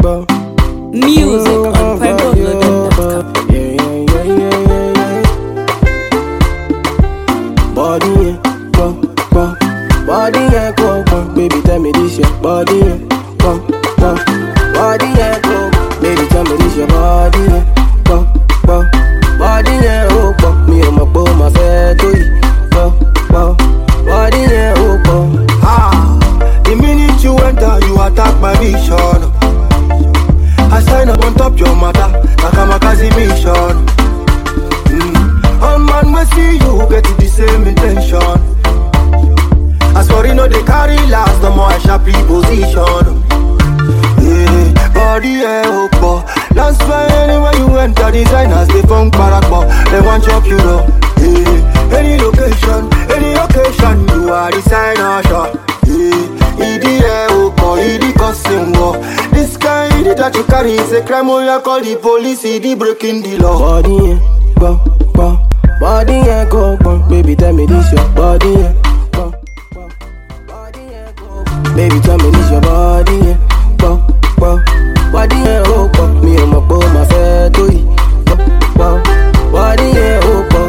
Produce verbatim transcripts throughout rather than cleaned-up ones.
go. Music on Franco Loaded dot com. Yeah, yeah, yeah, yeah, yeah, yeah. Body, yeah, go, go. Body, yeah, go, go. Baby, tell me this your body, yeah, go, go. Body, yeah, go. Baby, tell me this your body, yeah, go, go. Body, yeah, oh, go. Me and my boy, my fat, oh, go, go. Body, yeah, oh, go. Ah, the minute you enter, you attack my vision. I sign up on top your mother, like I'm a Kazi mission. Mm. All man we see you get the same intention. As for you know they carry last, the more I sharp position. Yeah, body yeah, oh, boy. That's why anywhere you enter, designers they funk barakbo. They want your pure. Yeah, any location, any occasion, you are designer shop. Yeah, E D A oh boy, E D costing war. This guy that you carry is a crime. Oh, you call the police, E D breaking the law. Body yeah, go, go. Body yeah, go, go. Baby, tell me this your body yeah, go, go. Body yeah, go, go. Baby, tell me this your body yeah, go, go. Body yeah, oh, go. Me and my boy, my fat, oh, go, go. Body yeah, oh, go.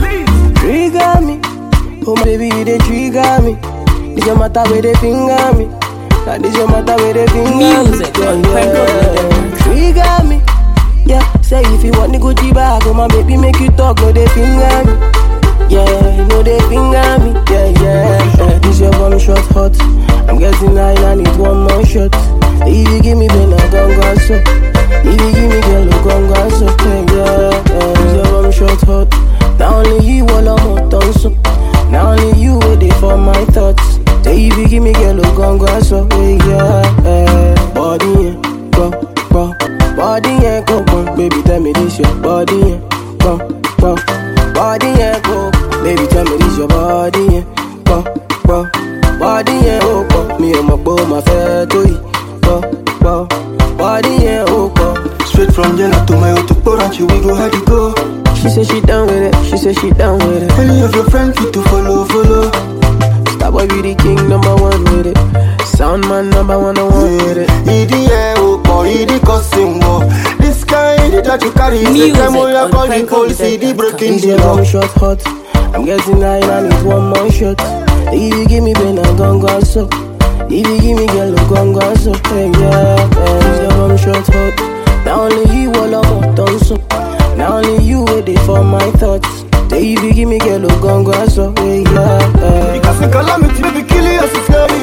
Trigger me, oh baby, you dey trigger me. This your matter where they finger me. Now this your matter where they finger Music me. on Yeah, Franco yeah. Trigger me. Yeah, say if you want the Gucci bag, oh my baby make you talk, no they finger me. Yeah, no they finger me. Yeah, yeah, yeah. This your one shot hot. I'm getting high, I need one more shot. If you give me Ben, I gon' go so. If you give me girl, I gon' go so. Yeah, yeah, yeah. This your one shot hot. Now only you all I'm hot on so. Now only you waiting for my thoughts. Say if you give me girl, I gon' go so. Yeah, yeah. Body yeah, go, go. Body yeah, go, go. Baby, tell me this your body yeah, go, go. Body yeah, go. Baby, tell me this your body yeah, go, go. Body yeah, oh, go. Me and my boy, my fat, oh, go, go. Body yeah, oh, go. Straight from Jella to my auto Poranchi, we go had to go. She said she down with it, she said she down with it. Any of your friends fit to follow, follow. Starboy be the king, number one with it. Sound man, number one, no one with it. E D A oh boy, E D costing war. This guy that you carry is a Music crime. Oh, you on call the Franco police, E D Loaded dot com. breaking This the your law. one shot hot. I'm getting high, I need one more shot. If you give me Ben, I gon' go so. If you give me girl, I gon' go so. Hey, yeah, yeah. This your one shot hot. Now only you all I'm hot on so. Now only you waiting for my thoughts. Say if you give me girl, I gon' go so. Hey, yeah, yeah. Because in calamity, baby, kill you as a slowly.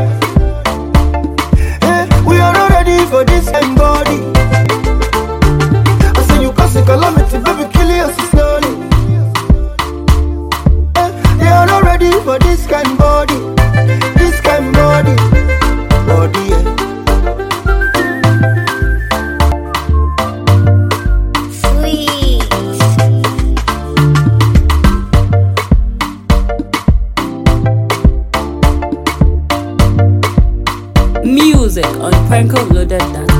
Hey, we are not ready for this kind body. I say you cause a calamity, baby, kill you as a slowly. Hey, they are not ready for this kind body. This kind body. Body, yeah. Music on Franco Loaded dot com.